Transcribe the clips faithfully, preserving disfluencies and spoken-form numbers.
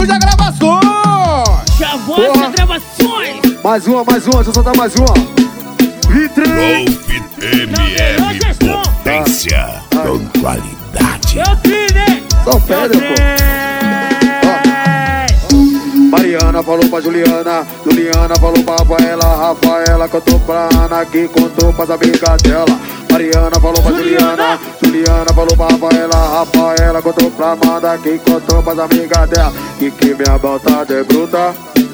Chavuja Gravações! Chavuja Gravações! Mais uma, mais uma, deixa eu soltar mais uma. Vitrine! Golf M M, potência com qualidade. Eu trine! Só pedra, pô. Mariana falou pra Juliana, Juliana falou pra Rafaela, Rafaela contou pra Ana, que contou pras amigas dela. Mariana falou pra Juliana, Juliana falou pra Rafaela, Rafaela contou pra Amanda, que contou pras amigas dela. Que que minha botada é bruta,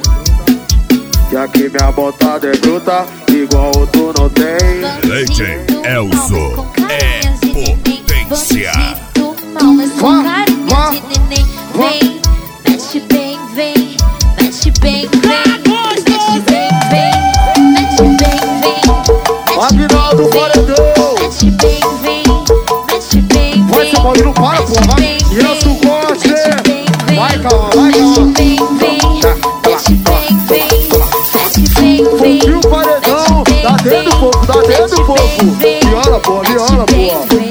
que aqui minha botada é bruta, igual tu não tem. Leite Elzo é potência. Vá, vá, vem, mexe bem, vem, mexe bem, vem, mexe bem, vem, mexe bem, vem, Afinal do paredão, mexe bem, vem, mexe bem, vai ser mal, não para, porra. E eu sou corte. Vai, calma, vai, calma. mexe bem, vem, mexe bem, vem. E o paredão, dá dentro do povo, dá dentro do povo. Viola, porra, viola, porra.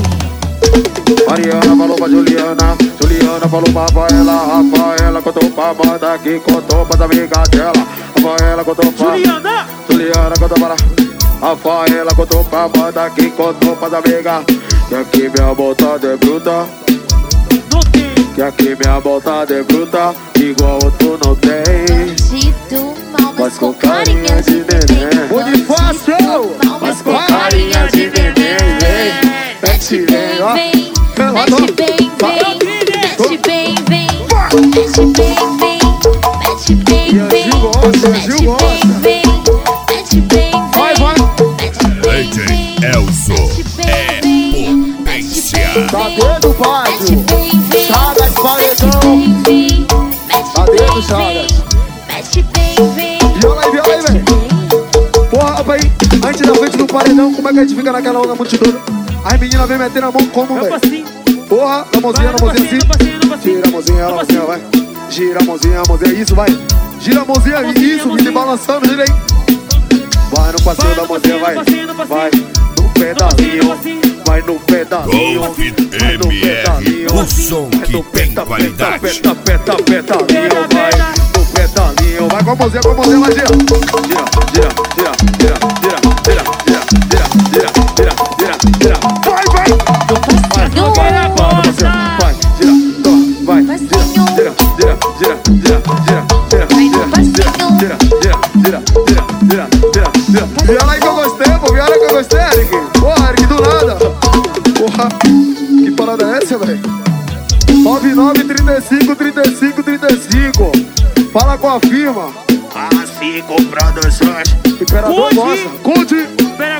Mariana falou pra Juliana, Juliana falou pra Rafaela, Rafaela contou pra Amanda, que contou pras amigas dela. Rafaela contou pra Juliana! Juliana contou para Rafaela contou pra Amanda, que contou pras amigas. Que aqui minha botada é bruta, Não tem! que aqui minha botada é bruta, igual tu não tem. Bandido mal, mas com carinha de neném. Bonifácio, mas com carinha de neném. Mexe bem, ó. Mexe bem, vem, mexe bem, vem, mexe bem, vem, mexe bem, E a vem, Gil gosta, a mexe Gil gosta. bem, vem, mexe bem, Vai, vai. Leite Elzo é potência. Tá dentro, Fábio. Chagas, paredão. Tá dentro, Chagas. Mexe bem, vem. Viola aí, viola aí, velho. Porra, rapaz, antes da frente do paredão, como é que a gente fica naquela onda multidão? As meninas vêm metendo a mão como, Eu velho? passinho! Porra, na mãozinha, na mãozinha assim. No passinho, no passinho! Gira a mãozinha, a mãozinha, vai. Gira a mãozinha, a mãozinha, isso, vai. Gira a mãozinha, isso, me balançando, gira aí. Vai no passeio da mãozinha, vai. Vai no pedalinho, vai no pedalinho. Golf Vai no M M, pedalinho. o som que tem qualidade. Peta, peta, pedalinho, vai no pedalinho. Vai com a mãozinha, com a mãozinha, vai, gira. Gira, gira, gira, gira, gira, gira, gira, gira, gira, gira, gira, gira. Vai, vai. Vai, Não vai, é vai, bosta. vai, gira, toma, vai, gira, Passinho. gira, gira, gira, gira, gira, gira, Vai no gira, passinho. gira, gira, gira, gira, gira, gira, gira. Viola aí que eu gostei, pô, viola aí que eu gostei, Eric. Porra, Eric, do nada. Porra, que parada é essa, velho? nove nove, trinta e cinco, trinta e cinco, trinta e cinco. Fala com a firma. Assim Produções. Imperador Conde. gosta. Conde. Pera, Do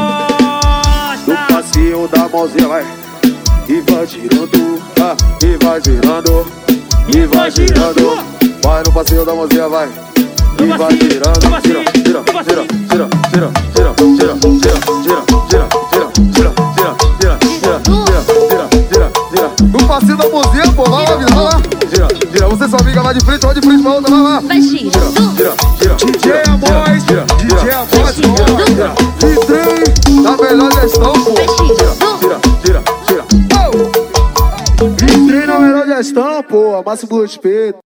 gosta! passinho da mãozinha, vai. E vai girando, ah, e vai girando, e vai girando. Vai no passinho da mãozinha, vai. E vai girando, gira, gira, gira, gira, gira, gira, gira, gira, gira, gira, gira, gira, gira, gira, gira, gira, gira, gira. No passinho da mãozinha, pô, vai lá, vida, vai lá. Gira, gira, você sua amiga vai de frente, vai de frente pra outra, vai lá. Vai girando. Gira, gira, D J Amós, D J Amós, gira, Vitrine, da melhor gestão, pô. Gira, gira, gira. Vitrine na melhor gestão, pô. Máximo respeito.